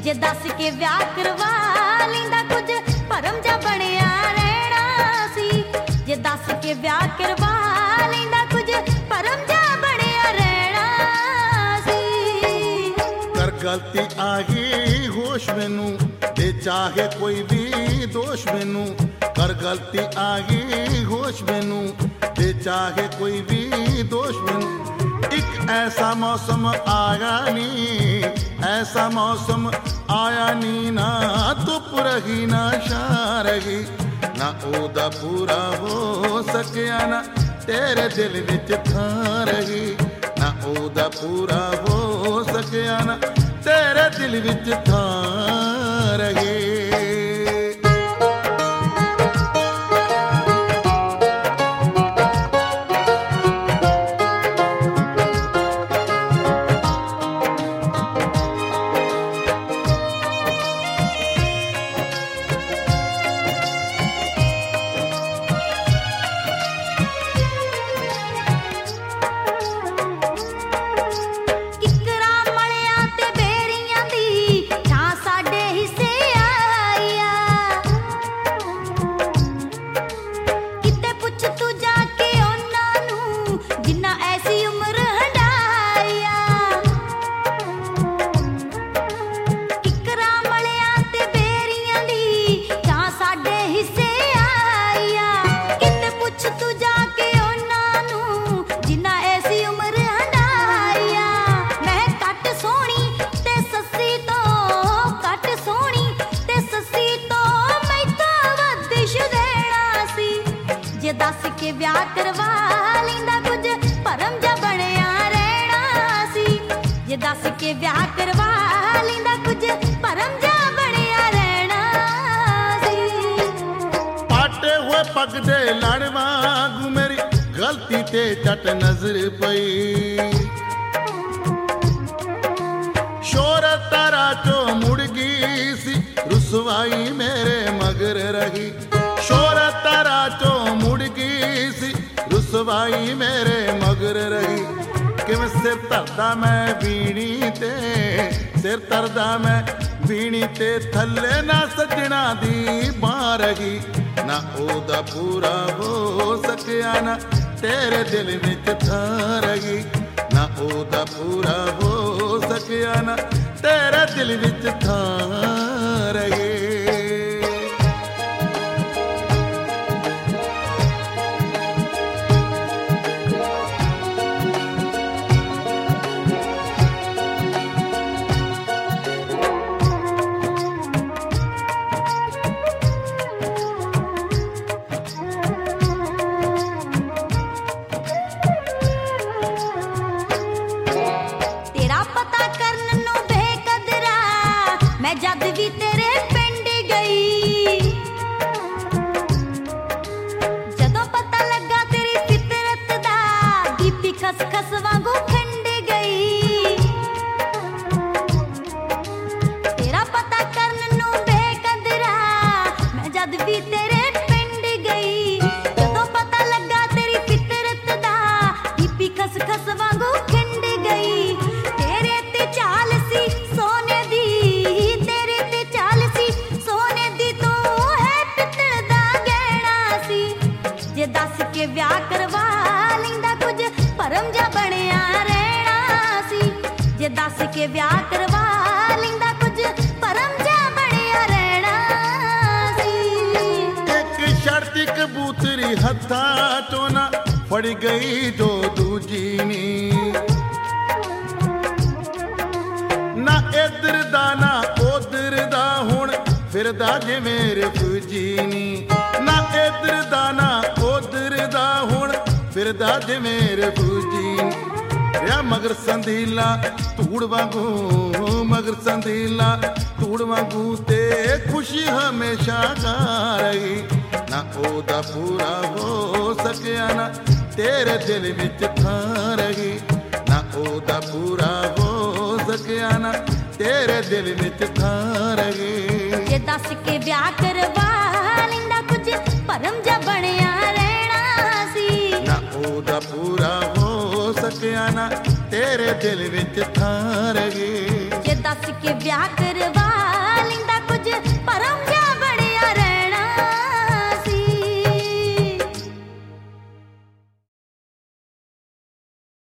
ਜੇ ਦੱਸ ਕੇ ਵਿਆਹ ਕਰਵਾ ਲੈਂਦਾ ਕੁਝ ਭਰਮ ਜਾ ਬਣਿਆ ਰਹਿਣਾ ਸੀ। ਜੇ ਦੱਸ ਕੇ ਵਿਆਹ ਕਰਵਾ ਲੈਂਦਾ ਕੁਝ ਭਰਮ ਜਾ ਬਣਿਆ ਰਹਿਣਾ ਸੀ। ਕਰ ਗਲਤੀ ਆ ਗਈ ਹੋਸ਼ ਮੈਨੂੰ ਤੇ ਚਾਹੇ ਕੋਈ ਵੀ ਦੋਸ਼ ਮੈਨੂੰ। ਕਰ ਗਲਤੀ ਆ ਗਈ ਹੋਸ਼ ਮੈਨੂੰ ਤੇ ਚਾਹੇ ਕੋਈ ਵੀ ਦੋਸ਼ ਮੈਨੂੰ। ਇੱਕ ਐਸਾ ਮੌਸਮ ਆਇਆ ਨੀ, ਐਸਾ ਮੌਸਮ ਆਇਆ ਨੀ, ਨਾ ਧੁੱਪ ਰਹੀ ਨਾ ਛਾਂ ਰਹੀ, ਨਾ ਉਹਦਾ ਪੂਰਾ ਹੋ ਸਕਿਆ ਨਾ ਤੇਰੇ ਦਿਲ ਵਿੱਚ ਥਾਂ ਰਹੀ, ਨਾ ਉਹਦਾ ਪੂਰਾ ਹੋ ਸਕਿਆ ਨਾ ਤੇਰੇ ਦਿਲ ਵਿੱਚ ਥਾਂ ਰਹੀ। ਜੇ ਦੱਸ ਕੇ ਵਿਆਹ ਕਰਵਾ ਲੈਂਦਾ ਕੁਝ ਭਰਮ ਜਾ ਬਣਿਆ ਰਹਿਣਾ ਸੀ। ਜੇ ਦੱਸ ਕੇ ਵਿਆਹ ਕਰਵਾ ਲੈਂਦਾ ਕੁਝ ਭਰਮ ਜਾ ਬਣਿਆ ਰਹਿਣਾ ਸੀ। ਪਾਟੇ ਹੋਏ ਪੱਗ ਦੇ ਲੜ ਵਾਂਗੂ ਮੇਰੀ ਗਲਤੀ ਤੇ ਝਟ ਨਜ਼ਰ ਪਈ। ਸ਼ੋਹਰਤ ਤਾਰਾ ਚੋਂ ਮੁੜ ਗਈ ਸੀ, ਰੁਸਵਾਈ ਮੇਰੇ ਮਗਰ ਰਹੀ। ਸ਼ੋਹਰਤ ਤਾਰਾ ਚੋਂ ਮੁੜ ਗਈ ਸੀ, ਰੁਸਵਾਈ ਮੇਰੇ ਮਗਰ ਰਹੀ। ਕਿਵੇਂ ਸਿਰ ਧਰਦਾ ਮੈਂ ਵੀਣੀ ਤੇ, ਸਿਰ ਧਰਦਾ ਮੈਂ ਵੀਣੀ ਤੇ, ਥੱਲੇ ਨਾ ਸੱਜਣਾ ਦੀ ਬਾਂਹ ਰਹੀ, ਨਾ ਉਹਦਾ ਪੂਰਾ ਹੋ ਸਕਿਆ ਨਾ ਤੇਰੇ ਦਿਲ ਵਿੱਚ ਥਾਂ ਰਹੀ, ਨਾ ਉਹਦਾ ਪੂਰਾ ਹੋ ਸਕਿਆ ਨਾ ਤੇਰੇ ਦਿਲ ਵਿੱਚ ਥਾਂ ਰਹੀ। ਜਦ ਵੀ ਤੇਰੇ ਪਿੰਡ ਗਈ, ਜਦੋਂ ਪਤਾ ਲੱਗਾ ਤੇਰੀ ਫਿਤਰਤ ਦਾ, ਦੀਪੀ ਖਸਖਸ ਵਾਂਗੂ ਖੰਡ ਗਈ। ਤੇਰਾ ਪਤਾ ਕਰਨ ਨੂੰ ਬੇਕਦਰਾ, ਮੈਂ ਜਦ ਵੀ ਤੇਰੇ ਪਿੰਡ ਗਈ। ਜਦੋਂ ਪਤਾ ਲੱਗਾ ਤੇਰੀ ਫਿਤਰਤ ਦਾ, ਦੀਪੀ ਖਸਖਸ ਵਾਂਗੂ ਖੰਡ ਗਈ। ਤੇਰੇ ਤੇ ਚਾਲ ਸੀ ਸੋਨੇ ਦੀ, ਜੇ ਦੱਸ ਕੇ ਵਿਆਹ ਕਰਵਾ ਲੈਂਦਾ ਕੁਝ ਭਰਮ ਜਾ ਬਣਿਆ ਰਹਿਣਾ ਸੀ। ਜੇ ਦੱਸ ਕੇ ਵਿਆਹ ਕਰਵਾ ਲੈਂਦਾ ਕੁਝ ਭਰਮ ਜਾ ਬਣਿਆ ਰਹਿਣਾ ਸੀ। ਇੱਕ ਸ਼ਰਤੀ ਕਬੂਤਰੀ ਹੱਥਾਂ ਚੋਂ ਨਾ ਫੜ ਗਈ ਜੋ ਦੂਜੀ ਨੀ, ਨਾ ਇੱਧਰ ਦਾ ਨਾ ਉੱਧਰ ਦਾ ਹੁਣ ਫਿਰਦਾ ਜਿਵੇਂ ਰਫੂਜੀ ਨੀ, ਨਾ ਇੱਧਰ ਦਾ ਨਾ ਉੱਧਰ ਦਾ ਹੁਣ ਫਿਰਦਾ ਜਿਵੇਂ ਰਫੂਜੀ। ਰਿਆ ਮਗਰ ਸੰਦੀਲਾ ਧੂੜ ਵਾਂਗੂ, ਮਗਰ ਸੰਦੀਲਾ ਧੂੜ ਵਾਂਗੂ ਤੇ ਖੁਸ਼ੀ ਹਮੇਸ਼ਾ ਗਾ ਰਹੀ, ਨਾ ਉਹਦਾ ਪੂਰਾ ਹੋ ਸਕਿਆ ਨਾ ਤੇਰੇ ਦਿਲ ਵਿੱਚ ਥਾਂ ਰਹੀ, ਨਾ ਉਹਦਾ ਪੂਰਾ ਹੋ ਸਕਿਆ ਨਾ ਤੇਰੇ ਦਿਲ ਵਿੱਚ ਥਾਂ ਰਹੀ। ਜੇ ਦੱਸ ਕੇ ਵਿਆਹ ਕਰਵਾ ਲੈਂਦਾ ਕੁਝ ਭਰਮ ਜਾ ਬਣਿਆ ਰਹਿਣਾ ਸੀ, ਨਾ ਉਹਦਾ ਪੂਰਾ ਹੋ ਸਕਿਆ ਨਾ ਤੇਰੇ ਦਿਲ ਵਿੱਚ ਥਾਂ ਰਹੀ। ਜੇ ਦੱਸ ਕੇ ਵਿਆਹ ਕਰਵਾ 'ਚ ਭਰਮ